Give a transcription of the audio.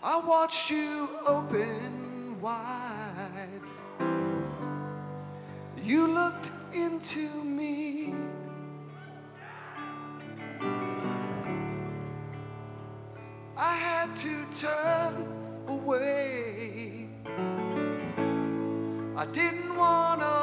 I watched you open wide. You looked into me. I had to turn away. I didn't wanna